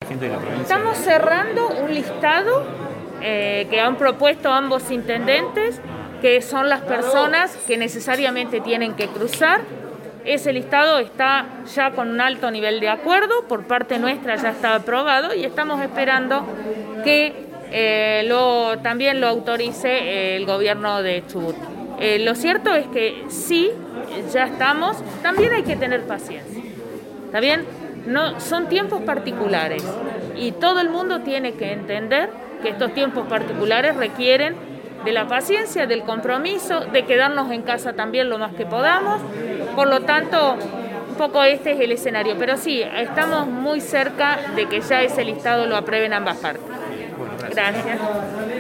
gente de la provincia? Estamos cerrando un listado que han propuesto ambos intendentes, que son las personas que necesariamente tienen que cruzar. Ese listado está ya con un alto nivel de acuerdo, por parte nuestra ya está aprobado y estamos esperando que también lo autorice el gobierno de Chubut. Lo cierto es que sí, ya estamos, también hay que tener paciencia, ¿está bien? No, son tiempos particulares y todo el mundo tiene que entender que estos tiempos particulares requieren de la paciencia, del compromiso, de quedarnos en casa también lo más que podamos. Por lo tanto, un poco este es el escenario. Pero sí, estamos muy cerca de que ya ese listado lo aprueben ambas partes. Bueno, gracias.